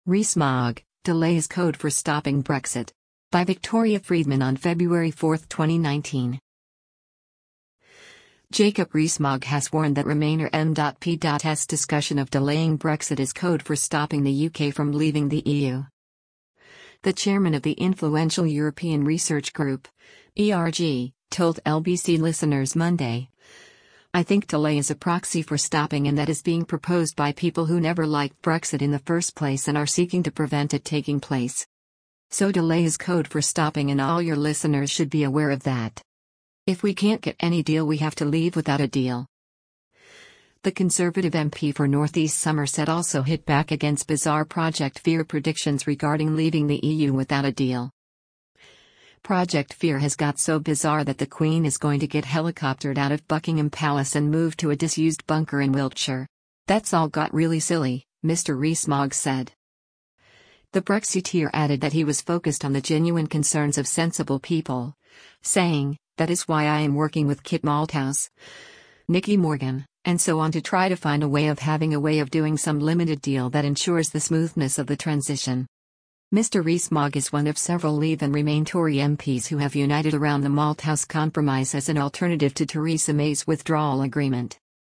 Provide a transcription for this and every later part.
Rees-Mogg, delay is code for stopping Brexit. By Victoria Friedman on February 4, 2019. Jacob Rees-Mogg has warned that Remainer M.P.'s discussion of delaying Brexit is code for stopping the UK from leaving the EU. The chairman of the influential European Research Group, ERG, told LBC listeners Monday, "I think delay is a proxy for stopping, and that is being proposed by people who never liked Brexit in the first place and are seeking to prevent it taking place. So delay is code for stopping, and all your listeners should be aware of that. If we can't get any deal, we have to leave without a deal." The Conservative MP for North East Somerset also hit back against bizarre Project Fear predictions regarding leaving the EU without a deal. Project Fear has got so bizarre that the Queen is going to get helicoptered out of Buckingham Palace and moved to a disused bunker in Wiltshire. "That's all got really silly," Mr. Rees-Mogg said. The Brexiteer added that he was focused on the genuine concerns of sensible people, saying, "That is why I am working with Kit Malthouse, Nicky Morgan, and so on to try to find a way of doing some limited deal that ensures the smoothness of the transition." Mr. Rees-Mogg is one of several Leave and Remain Tory MPs who have united around the Malthouse Compromise as an alternative to Theresa May's withdrawal agreement.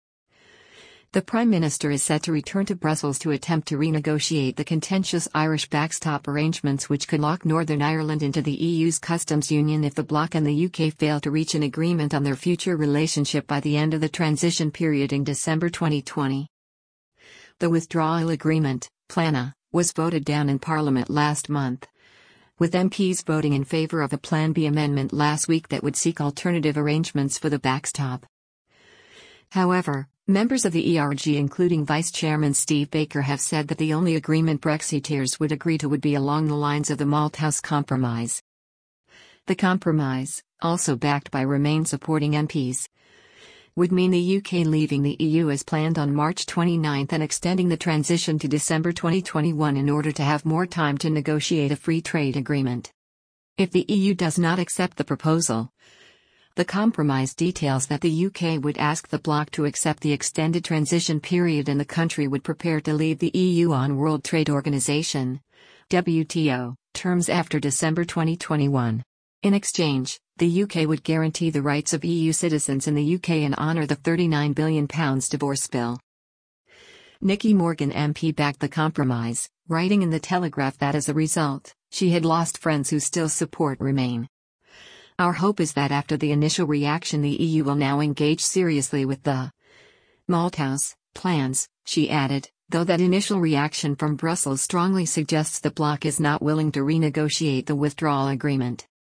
The Prime Minister is set to return to Brussels to attempt to renegotiate the contentious Irish backstop arrangements, which could lock Northern Ireland into the EU's customs union if the bloc and the UK fail to reach an agreement on their future relationship by the end of the transition period in December 2020. The withdrawal agreement, PLANA, was voted down in Parliament last month, with MPs voting in favour of a Plan B amendment last week that would seek alternative arrangements for the backstop. However, members of the ERG, including Vice Chairman Steve Baker, have said that the only agreement Brexiteers would agree to would be along the lines of the Malthouse Compromise. The compromise, also backed by Remain supporting MPs, would mean the UK leaving the EU as planned on March 29 and extending the transition to December 2021 in order to have more time to negotiate a free trade agreement. If the EU does not accept the proposal, the compromise details that the UK would ask the bloc to accept the extended transition period and the country would prepare to leave the EU on World Trade Organization (WTO) terms after December 2021. In exchange, the UK would guarantee the rights of EU citizens in the UK and honour the £39 billion divorce bill. Nicky Morgan MP backed the compromise, writing in The Telegraph that as a result, she had lost friends who still support Remain. "Our hope is that after the initial reaction, the EU will now engage seriously with the Malthouse plans," she added, though that initial reaction from Brussels strongly suggests the bloc is not willing to renegotiate the withdrawal agreement.